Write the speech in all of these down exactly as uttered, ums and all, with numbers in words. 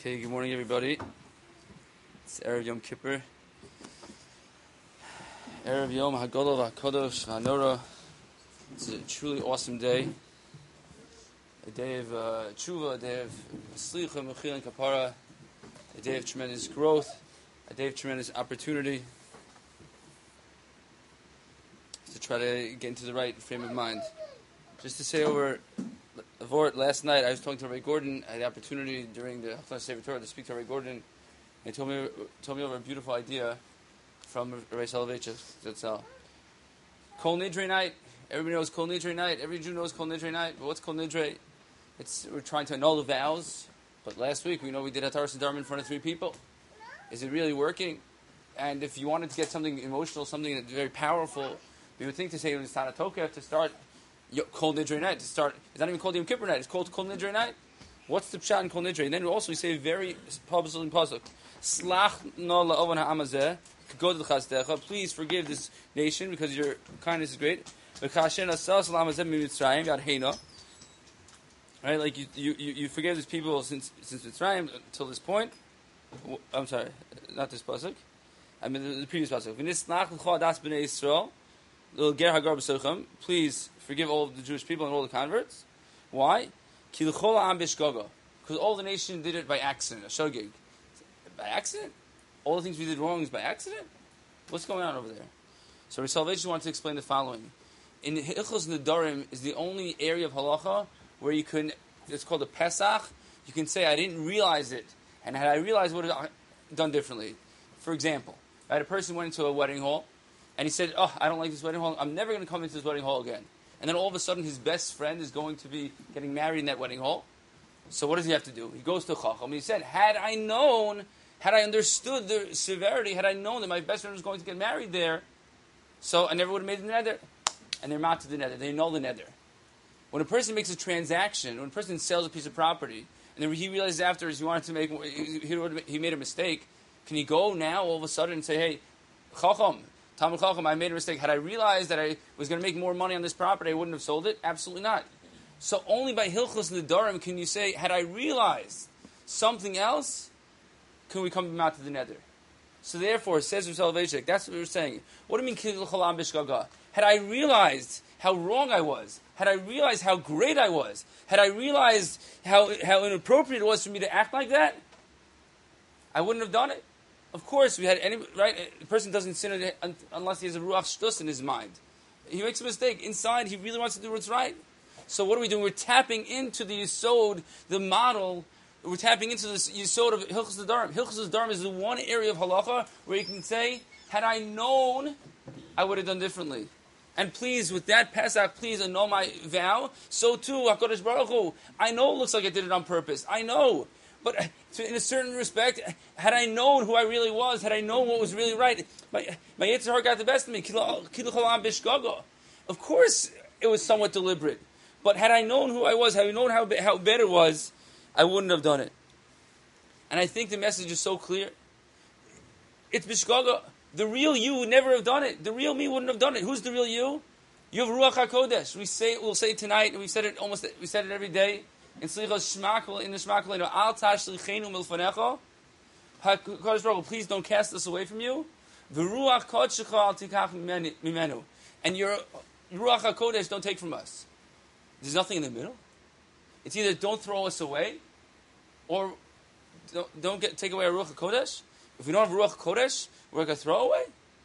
Okay, good morning, everybody. It's Erev Yom Kippur. Erev Yom HaGadol HaKadosh HaNorah. It's a truly awesome day. A day of uh, tshuva, a day of slicha, mechila, and kapara. A day of tremendous growth. A day of tremendous opportunity. To try to get into the right frame of mind. Just to say over a word, last night I was talking to Rabbi Gordon. I had the opportunity during the Haftarah Sefer Torah to speak to Rabbi Gordon. He told me told me over a beautiful idea from Rabbi Soloveitchik. That's all. Kol Nidre night. Everybody knows Kol Nidre night. Every Jew knows Kol Nidre night. But what's Kol Nidre? It's we're trying to annul the vows. But last week we know we did Hataras Nedarim in front of three people. Is it really working? And if you wanted to get something emotional, something that's very powerful, you would think to say it was Tana Tokef to start Kol Nidre night. To start, it's not even called Yom Kippur night. It's called Kol Nidre night. What's the pshat in Kol Nidre? And then also we say very publicly in pasuk, Slach no la'ovan ha'amazeh, k'godel chasdecha. Please forgive this nation because your kindness is great. V'kashen asas la'amazeh mitzrayim yad heina. Right, like you, you, you forgive these people since since Mitzrayim until this point. I'm sorry, not this pasuk. I mean the, the previous pasuk. V'nisnach l'chol das b'nei Yisrael. Please forgive all of the Jewish people and all the converts. Why? Because all the nation did it by accident. A shogig. By accident? All the things we did wrong is by accident? What's going on over there? So Salvation wants to explain the following. In Hilchos Nedarim is the only area of halacha where you can, it's called a Pesach, you can say, I didn't realize it. And had I realized, what would I have done differently? For example, I had a person went into a wedding hall, and he said, oh, I don't like this wedding hall. I'm never going to come into this wedding hall again. And then all of a sudden, his best friend is going to be getting married in that wedding hall. So what does he have to do? He goes to Chacham. He said, had I known, had I understood the severity, had I known that my best friend was going to get married there, so I never would have made the neder. And they're not to the neder. They know the neder. When a person makes a transaction, when a person sells a piece of property, and then he realizes afterwards he wanted to make, he, he made a mistake, can he go now all of a sudden and say, hey, Chacham, Talmud Chacham, I made a mistake. Had I realized that I was going to make more money on this property, I wouldn't have sold it? Absolutely not. So only by Hilchos Nedarim can you say, had I realized something else, can we come out to the nether? So therefore, says Rav Soloveitchik, that's what we were saying. What do you mean, Kidul Cholam Bishgaga? Had I realized how wrong I was, had I realized how great I was, had I realized how, how inappropriate it was for me to act like that, I wouldn't have done it. Of course, we had any right. A person doesn't sin unless he has a ruach shtus in his mind. He makes a mistake inside. He really wants to do what's right. So what are we doing? We're tapping into the yisod, the model. We're tapping into the yisod of Hilchos Nedarim. Hilchos Nedarim is the one area of halacha where you can say, "Had I known, I would have done differently." And please, with that Pesach, please annul my vow. So too, HaKadosh Baruch Hu, I know it looks like I did it on purpose. I know. But in a certain respect, had I known who I really was, had I known what was really right, my, my Yetzer Hara got the best of me. Of course, it was somewhat deliberate. But had I known who I was, had I known how, how bad it was, I wouldn't have done it. And I think the message is so clear. It's Bishgaga. The real you would never have done it. The real me wouldn't have done it. Who's the real you? You have Ruach HaKodesh. We say, we'll say tonight, and we said it almost, we said it every day. In Slichos Shmakol, in the Shmakol, Al Tashlichenu Milfanecha. HaKadosh Baruch Hu, please don't cast us away from you. V'ruach Kodesh Al Tikach Mimenu. And your Ruach HaKodesh don't take from us. There's nothing in the middle. It's either don't throw us away, or don't, don't get take away our Ruach HaKodesh. If we don't have Ruach HaKodesh, we're going to throw away.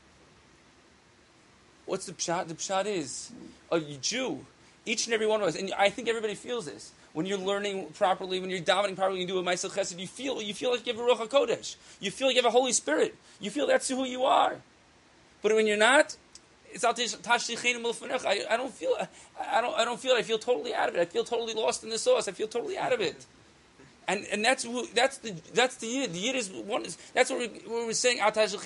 What's the pshat? The pshat is a Jew. Each and every one of us, and I think everybody feels this. When you're learning properly, when you're davening properly, you do a Ma'aseh Chesed, you feel you feel like you have a Ruach HaKodesh. You feel like you have a Holy Spirit. You feel that's who you are. But when you're not, it's out there. I, I don't feel. I don't. I don't feel. It. I feel totally out of it. I feel totally lost in the sauce. I feel totally out of it. And and that's who. That's the. That's the yid. The yid is one. That's what, we, what we're saying.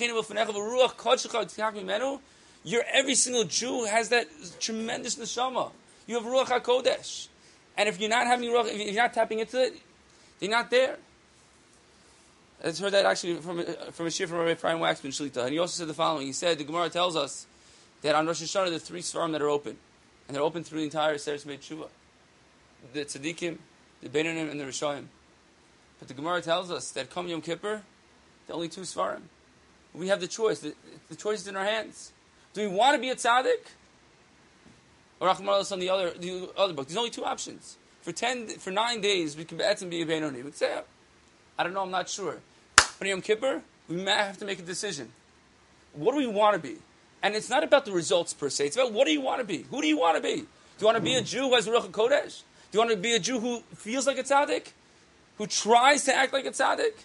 You're every single Jew has that tremendous neshama. You have Ruach HaKodesh. And if you're not having Ruach, if you're not tapping into it, you're not there. I just heard that actually from, from a shir from Rabbi Ephraim Waxman Shlita. And he also said the following. He said, the Gemara tells us that on Rosh Hashanah there are three Sfarim that are open. And they're open through the entire Seres Beit Tshuva. The Tzaddikim, the Beinonim, and the Rishonim. But the Gemara tells us that come Yom Kippur, the only two Svarim. We have the choice. The, the choice is in our hands. Do we want to be a tzaddik? Or Achmar on the other the other book. There's only two options. For ten, for nine days, we can be a Benoni. We can say, I don't know, I'm not sure. But Yom Kippur, we may have to make a decision. What do we want to be? And it's not about the results per se. It's about what do you want to be? Who do you want to be? Do you want to be a Jew who has Ruach HaKodesh? Do you want to be a Jew who feels like a tzaddik? Who tries to act like a tzaddik?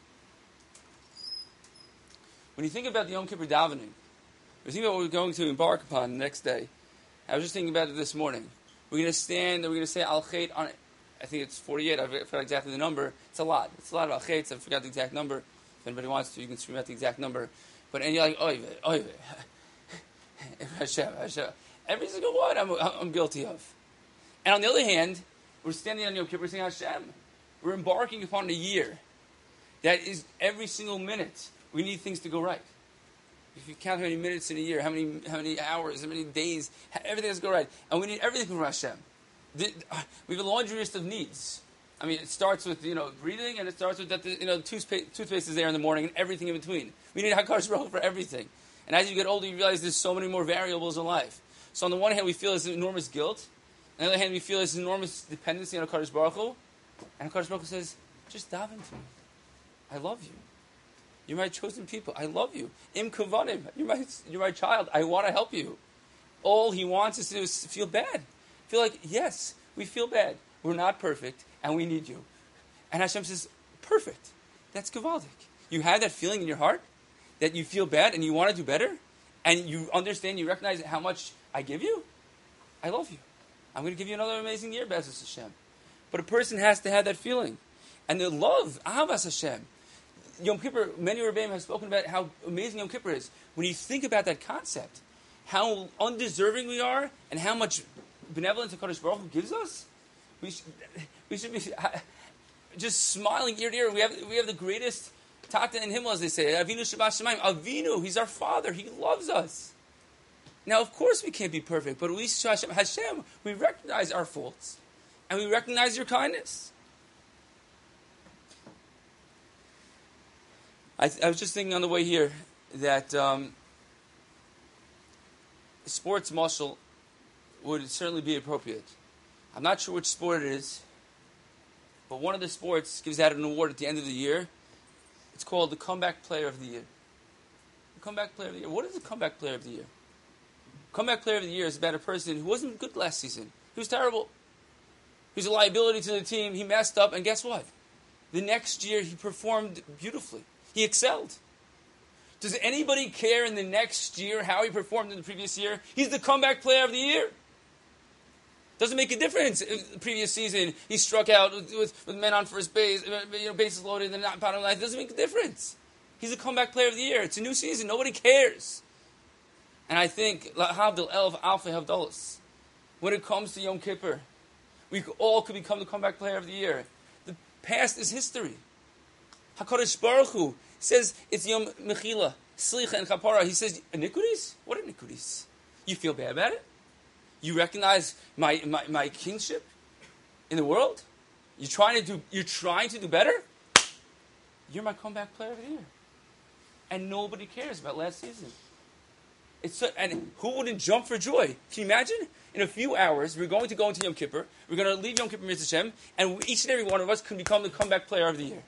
When you think about the Yom Kippur davening, when you think about what we're going to embark upon the next day, I was just thinking about it this morning. We're going to stand and we're going to say Al Chet on, I think it's forty-eight, I forgot exactly the number. It's a lot. It's a lot of Al Chet, I forgot the exact number. If anybody wants to, you can scream out the exact number. But, and you're like, oy vey, oy vey. Hashem, Hashem. Every single one I'm, I'm guilty of. And on the other hand, we're standing on Yom Kippur saying Hashem. We're embarking upon a year that is every single minute we need things to go right. If you count how many minutes in a year, how many how many hours, how many days, everything has to go right. And we need everything from Hashem. The, uh, we have a laundry list of needs. I mean, it starts with, you know, breathing, and it starts with that, the, you know, toothpaste, toothpaste is there in the morning, and everything in between. We need HaKadosh Baruch Hu for everything. And as you get older, you realize there's so many more variables in life. So on the one hand, we feel this enormous guilt. On the other hand, we feel this enormous dependency on HaKadosh Baruch Hu. And HaKadosh Baruch Hu says, just daven to me. I love you. You're my chosen people. I love you. Im kavanim. You're my, you're my child. I want to help you. All he wants us to do is feel bad. Feel like, yes, we feel bad. We're not perfect, and we need you. And Hashem says, perfect. That's gavaldik. You have that feeling in your heart that you feel bad and you want to do better, and you understand, you recognize how much I give you. I love you. I'm going to give you another amazing year, Be'ezus Hashem. But a person has to have that feeling. And the love, Ahavas Hashem. Yom Kippur, many Rebbeim have spoken about how amazing Yom Kippur is. When you think about that concept, how undeserving we are, and how much benevolence HaKadosh Baruch Hu gives us, we should, we should be just smiling ear to ear. We have, we have the greatest Tata in Himmel, as they say. Avinu Shabbat Shemayim. Avinu, He's our Father. He loves us. Now, of course we can't be perfect, but at least Hashem, Hashem, we recognize our faults, and we recognize your kindness. I, th- I was just thinking on the way here that um, sports muscle would certainly be appropriate. I'm not sure which sport it is, but one of the sports gives out an award at the end of the year. It's called the Comeback Player of the Year. The Comeback Player of the Year. What is the Comeback Player of the Year? Comeback Player of the Year is about a person who wasn't good last season. He was terrible. He was a liability to the team. He messed up, and guess what? The next year he performed beautifully. He excelled. Does anybody care in the next year how he performed in the previous year? He's the Comeback Player of the Year. Doesn't make a difference. In the previous season, he struck out with, with, with men on first base, you know, bases loaded, and not bottom line. It doesn't make a difference. He's a Comeback Player of the Year. It's a new season. Nobody cares. And I think, Havdil Elf Alpha Havdalos, when it comes to Yom Kippur, we all could become the Comeback Player of the Year. The past is history. HaKadosh Baruch Hu says it's Yom Mechila, Slicha, and Chapara. He says, iniquities? What iniquities? You feel bad about it? You recognize my, my, my kingship in the world? You're trying to do you're trying to do better? You're my Comeback Player of the Year. And nobody cares about last season. It's so, and who wouldn't jump for joy? Can you imagine? In a few hours, we're going to go into Yom Kippur. We're going to leave Yom Kippur Mitzvah Hashem, and each and every one of us can become the Comeback Player of the Year.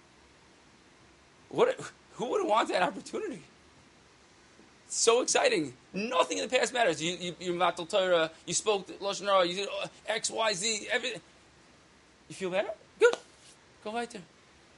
What? Who would want that opportunity? It's so exciting. Nothing in the past matters. You, you, you Matal Torah, you spoke Lashon Hara, you did X, Y, Z, everything. You feel better? Good. Go right there.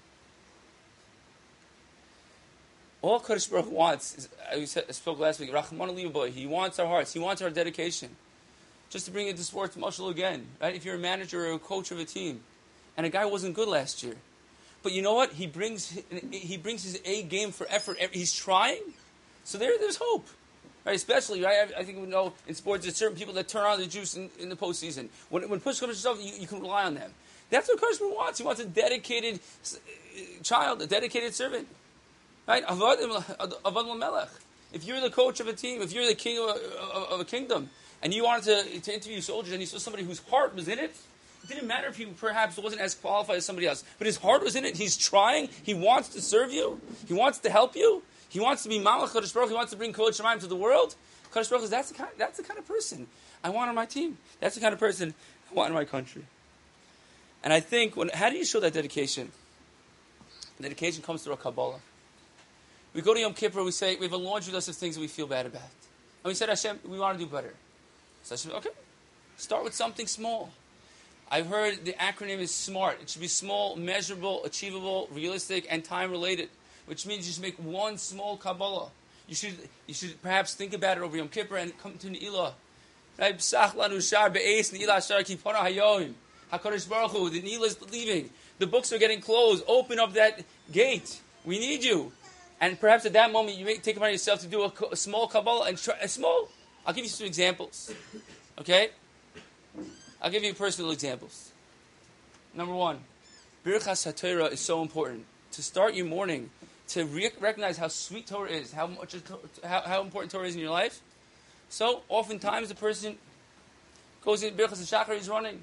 All Kadosh Baruch Hu wants, is, I spoke last week, Rachman Aliboy, He wants our hearts. He wants our dedication. Just to bring it to sports mushal again, right? If you're a manager or a coach of a team, and a guy wasn't good last year, but you know what? He brings he brings his A game for effort. He's trying, so there there's hope, right? Especially, right? I, I think we know in sports there's certain people that turn on the juice in, in the postseason. When when push comes to shove, you, you can rely on them. That's what Kadosh Baruch Hu wants. He wants a dedicated child, a dedicated servant. Right? Avad Melech. If you're the coach of a team, if you're the king of a, of a kingdom, and you wanted to, to interview soldiers, and you saw somebody whose heart was in it, It didn't matter if he perhaps wasn't as qualified as somebody else, but his heart was in it. He's trying. He wants to serve you. He wants to help you. He wants to be Malach Kadosh Baruch. He wants to bring Kol Shemayim to the world. Kadosh Baruch is that's the kind. That's the kind of person I want on my team. That's the kind of person I want in my country. And I think when how do you show that dedication? Dedication comes through a Kabbalah. We go to Yom Kippur. We say we have a laundry list of things that we feel bad about, and we said Hashem, we want to do better. So Hashem, okay, start with something small. I've heard the acronym is SMART. It should be small, measurable, achievable, realistic, and time-related, which means you should make one small Kabbalah. You should you should perhaps think about it over Yom Kippur and come to Ne'ilah. Right? B'sach lanu shar be'es Ne'ilah shar kipona hayoim. HaKadosh Baruch Hu, the Ne'ilah is leaving. The books are getting closed. Open up that gate. We need you. And perhaps at that moment you may take it upon yourself to do a, a small Kabbalah and try, a small. I'll give you some examples. Okay? I'll give you personal examples. Number one, Birchas HaTorah is so important. To start your morning, to re- recognize how sweet Torah is, how much how, how important Torah is in your life. So, oftentimes the person goes in Birchas HaShachar, he's running.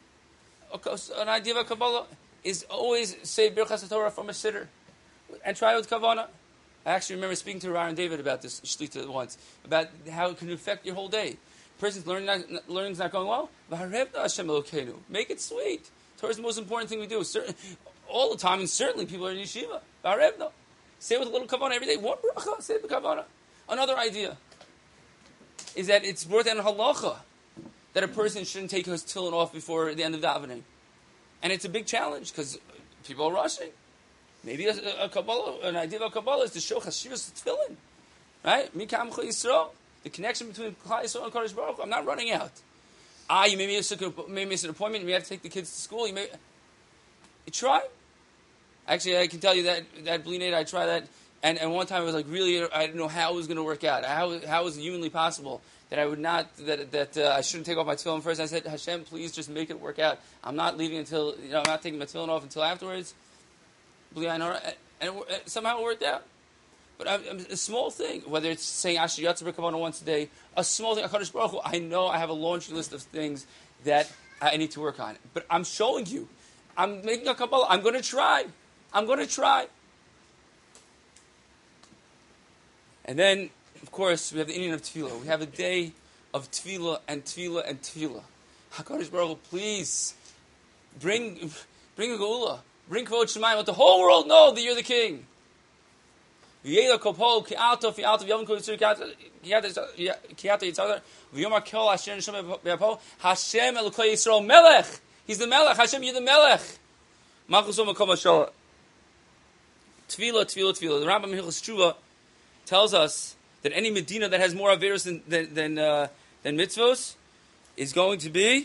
An idea of a Kabbalah is always say Birchas HaTorah from a sitter. And try it with Kavanah. I actually remember speaking to Aaron David about this Shlita once, about how it can affect your whole day. Person's learning not, learning's not going well. Make it sweet. Torah is the most important thing we do. Certain, all the time, and certainly people are in yeshiva. Say it with a little kavanah every day. One bracha, say it with kavanah. Another idea is that it's brought down in halacha that a person shouldn't take his tefillin off before the end of davening, and it's a big challenge because people are rushing. Maybe a, a Kabbalah, an idea of a Kabbalah is to show chashivas tefillin, right? Mikam Chol Yisrael. The connection between Klal Yisrael and Kadosh Baruch Hu. I'm not running out. Ah, you may miss, a, may miss an appointment. You may have to take the kids to school. You may you try. Actually, I can tell you that that Blinade, I tried that, and, and one time I was like, really, I didn't know how it was going to work out. How how was it humanly possible that I would not that that uh, I shouldn't take off my tefillin first? I said, Hashem, please just make it work out. I'm not leaving until you know. I'm not taking my tefillin off until afterwards. Blinade, and it, it, somehow it worked out. But I, a small thing, whether it's saying Asher Yatzar B'Kavanah once a day, a small thing, HaKadosh Baruch Hu, I know I have a laundry list of things that I need to work on. But I'm showing you. I'm making a Kabbalah. I'm going to try. I'm going to try. And then, of course, we have the Indian of Tefillah. We have a day of Tefillah and Tefillah and Tefillah. HaKadosh Baruch Hu, please, bring, bring a Geula. Bring Kvod Shemayim. Let the whole world know that you're the King. V'yela kopol ki'alto fi'alto v'yavim kol yitzur ki'ata yitzar v'yomar kol Hashem Hashem be'apo Hashem Elokei Yisrael Melech. He's the Melech. Hashem, you're the Melech. Malchus u'makom ha'shala. Tefillah, Tefillah, Tefillah. The Rambam Hilchos Tshuva tells us that any Medina that has more averus than than than, uh, than mitzvos is going to be.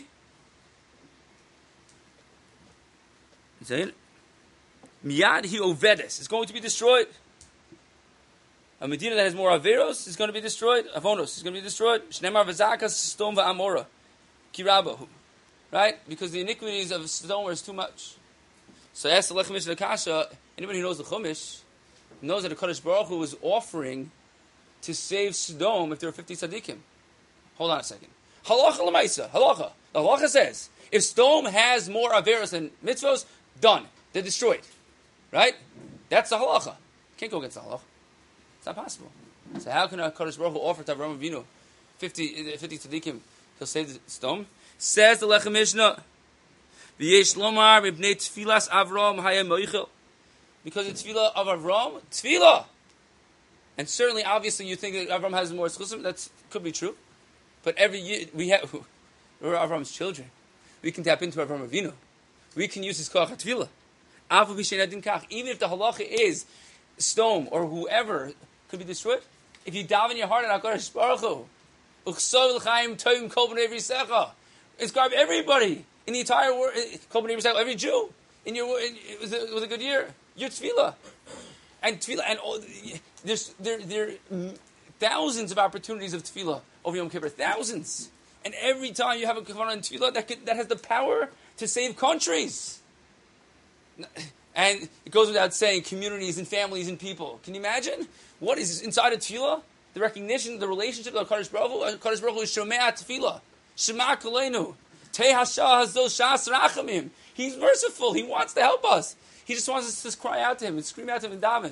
Say it. Miyad hi ovedes. It's going to be destroyed. A Medina that has more Averos is going to be destroyed. Avonos is going to be destroyed. Shnemar v'zakas Sodom v'Amora. Kirabahu. Right? Because the iniquities of Sodom is too much. So I asked the Lechemish and Akasha, anybody who knows the Chumash knows that the Kadosh Baruch Hu was offering to save Sodom if there were fifty tzaddikim. Hold on a second. Halacha l'maisa. Halacha. The halacha says, if Sodom has more Averos than mitzvos, done. They're destroyed. Right? That's the halacha. Can't go against the halacha. It's not possible. So how can a Kadosh Baruch Hu offer to Avraham Avinu fifty, fifty tzaddikim? He'll save the Sodom. Says the Lechem Mishnah, V'yesh lomar mibnei tfilas Avram hayem moichel. Because the tefillah of Avram, tefillah. And certainly, obviously, you think that Avram has more schusim. That could be true. But every year, we have, we're Avram's children. We can tap into Avraham Avinu. We can use his koach tefillah. Even if the halacha is Sodom or whoever could be destroyed, if you dive in your heart and HaKadosh Baruch Hu, inscribe everybody in the entire world, every Jew in your in, with, a, with a good year, your tefillah and tefillah, and all, there's there there are thousands of opportunities of tefillah over Yom Kippur, thousands, and every time you have a kavanah in tefillah, that could, that has the power to save countries. And it goes without saying, communities and families and people. Can you imagine what is inside of tefillah? The recognition, the relationship of Kadosh Baruch Hu. Kadosh Baruch Hu is Shomea Tefillah, Shema Koleinu. He's merciful. He wants to help us. He just wants us to just cry out to him and scream out to him and daven.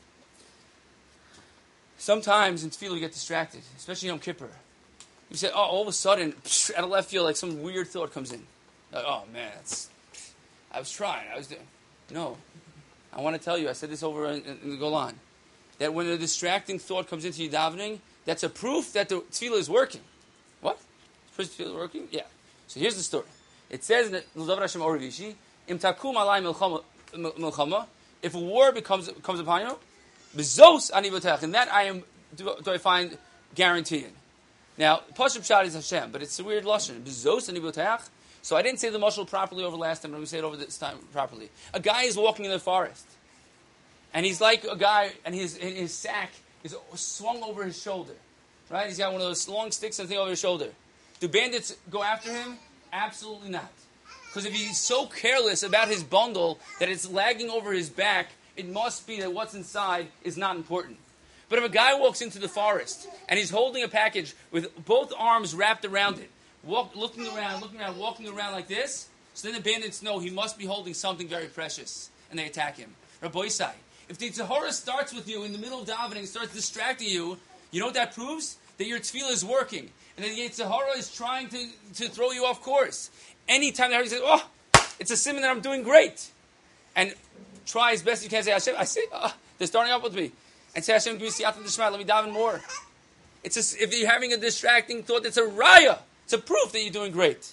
Sometimes in tefillah you get distracted, especially Yom Kippur. You say, oh, all of a sudden, psh, out of left field, like some weird thought comes in. Like, oh man, that's, I was trying. I was doing. No. I want to tell you, I said this over in, in the Golan, that when a distracting thought comes into you davening, that's a proof that the tefillah is working. What? The tefillah is working? Yeah. So here's the story. It says in the L'Davar Hashem Oravishi, Im takum alai milchama, if a war becomes comes upon you, bezos ani b'tech, and that I am do, do I find guaranteeing. Now, Pashup Shad is Hashem, but it's a weird lashon. Bezos ani b'tech. So I didn't say the mashal properly over last time, but I'm going to say it over this time properly. A guy is walking in the forest, and he's like a guy, and his his sack is swung over his shoulder, right? He's got one of those long sticks and thing over his shoulder. Do bandits go after him? Absolutely not. Because if he's so careless about his bundle that it's lagging over his back, it must be that what's inside is not important. But if a guy walks into the forest and he's holding a package with both arms wrapped around it, walk, looking around, looking around, walking around like this, so then the bandits know he must be holding something very precious, and they attack him. Rabbi Isai, if the Tzahora starts with you in the middle of davening and starts distracting you, you know what that proves? That your tefillah is working. And then the Tzahora is trying to, to throw you off course. Anytime that he says, oh, it's a simon that I'm doing great. And try as best you can say, Hashem, I say, oh, they're starting up with me. And say, Hashem, give me siyata d'shma, let me daven more. It's a, if you're having a distracting thought, it's a raya. It's a proof that you're doing great.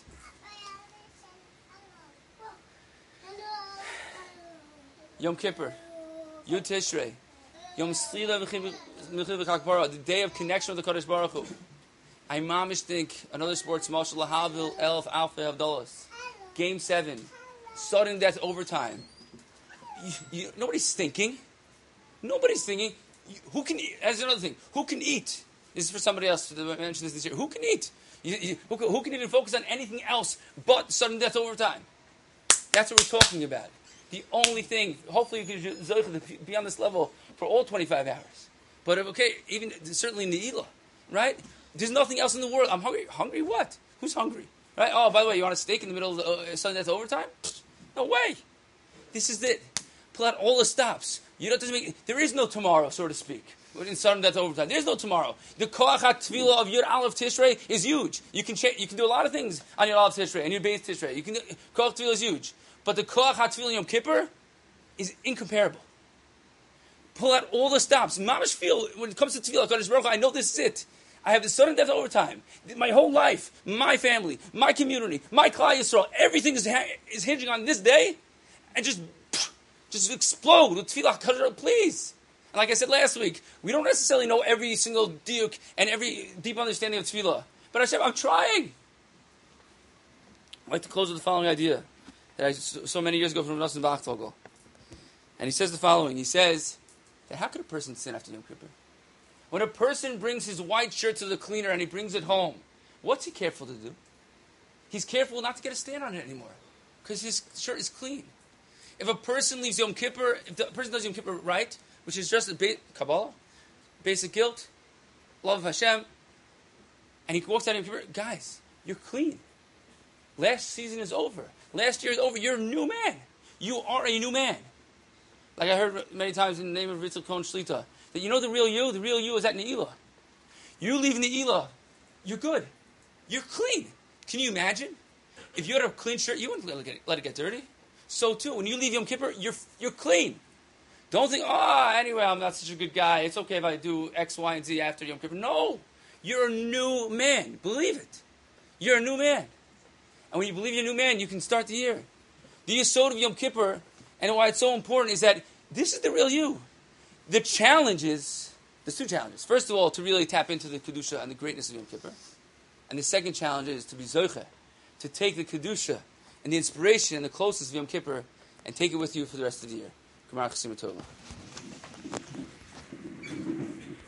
Yom Kippur, Yud Tishrei, Yom Slila v'chakbara, the day of connection with the Kadosh Baruch Hu. I mamish think another sports marshal Lahavil Elf Alpha Havdalas. Game seven, sudden death overtime. You, you, nobody's thinking. Nobody's thinking. You, who can eat? That's another thing. Who can eat? This is for somebody else to mention this this year. Who can eat? You, you, who, who can even focus on anything else but sudden death overtime? That's what we're talking about. The only thing. Hopefully you can be on this level for all twenty-five hours. But okay, even certainly in the Elah, right? There's nothing else in the world. I'm hungry. Hungry what? Who's hungry? Right? Oh, by the way, you want a steak in the middle of the uh, sudden death overtime? No way. This is it. Pull out all the stops. You know, make, there is no tomorrow, so to speak. In sudden death overtime, there's no tomorrow. The koach tefillah of Yud Aleph Tishrei is huge. You can cha- you can do a lot of things on Yud Aleph Tishrei and Yud Beis Tishrei. You can do, koach tefillah is huge, but the koach tefillah Yom Kippur is incomparable. Pull out all the stops. Mamash feel when it comes to tefillah, Kadosh Baruch Hu, I know this is it. I have the sudden death overtime. My whole life, my family, my community, my Klal Yisrael, everything is ha- is hinging on this day, and just just explode with tefillah. Please. And like I said last week, we don't necessarily know every single diuk and every deep understanding of tefillah. But I said, I'm trying. I'd like to close with the following idea that I saw many years ago from Nosson Bachtogel. And he says the following. He says that how could a person sin after Yom Kippur? When a person brings his white shirt to the cleaner and he brings it home, what's he careful to do? He's careful not to get a stain on it anymore because his shirt is clean. If a person leaves Yom Kippur, if the person does Yom Kippur right, which is just a ba- Kabbalah, basic guilt, love of Hashem, and he walks out of Yom Kippur, guys, you're clean. Last season is over. Last year is over. You're a new man. You are a new man. Like I heard many times in the name of Ritzel Kohn Shlita, that you know the real you, the real you is at Ne'ilah. You leave Ne'ilah, you're good. You're clean. Can you imagine? If you had a clean shirt, you wouldn't let it get, let it get dirty. So too, when you leave Yom Kippur, you're you're clean. Don't think, oh, anyway, I'm not such a good guy. It's okay if I do X, Y, and Z after Yom Kippur. No. You're a new man. Believe it. You're a new man. And when you believe you're a new man, you can start the year. The Yesod of Yom Kippur, and why it's so important, is that this is the real you. The challenge is, there's two challenges. First of all, to really tap into the Kedusha and the greatness of Yom Kippur. And the second challenge is to be Zocheh, to take the Kedusha and the inspiration and the closeness of Yom Kippur and take it with you for the rest of the year. Gemara Chasima Tova.